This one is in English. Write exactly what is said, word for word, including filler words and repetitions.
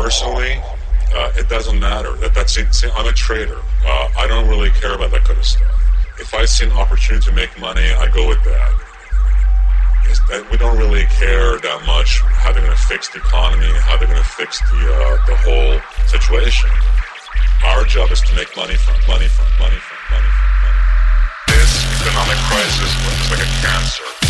personally, uh, it doesn't matter. That that's it. See, I'm a trader. Uh, I don't really care about that kind of stuff. If I see an opportunity to make money, I go with that. It's that we don't really care that much how they're going to fix the economy, how they're going to fix the uh, the whole situation. Our job is to make money from money from money from money from money. This economic crisis looks like a cancer.